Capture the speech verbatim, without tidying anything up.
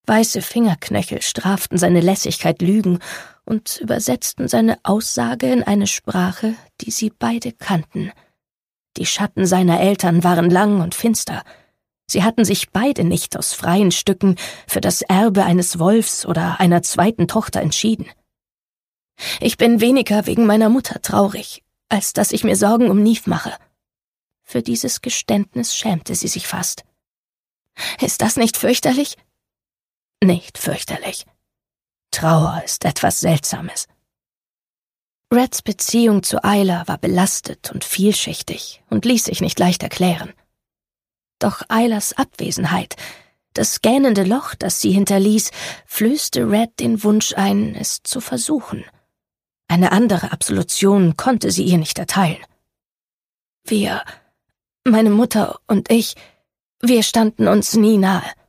Weiße Fingerknöchel straften seine Lässigkeit Lügen und übersetzten seine Aussage in eine Sprache, die sie beide kannten. Die Schatten seiner Eltern waren lang und finster. Sie hatten sich beide nicht aus freien Stücken für das Erbe eines Wolfs oder einer zweiten Tochter entschieden. Ich bin weniger wegen meiner Mutter traurig, als dass ich mir Sorgen um Neve mache. Für dieses Geständnis schämte sie sich fast. Ist das nicht fürchterlich? Nicht fürchterlich. Trauer ist etwas Seltsames. Reds Beziehung zu Ayla war belastet und vielschichtig und ließ sich nicht leicht erklären. Doch Aylas Abwesenheit, das gähnende Loch, das sie hinterließ, flößte Red den Wunsch ein, es zu versuchen. Eine andere Absolution konnte sie ihr nicht erteilen. Wir, meine Mutter und ich, wir standen uns nie nahe.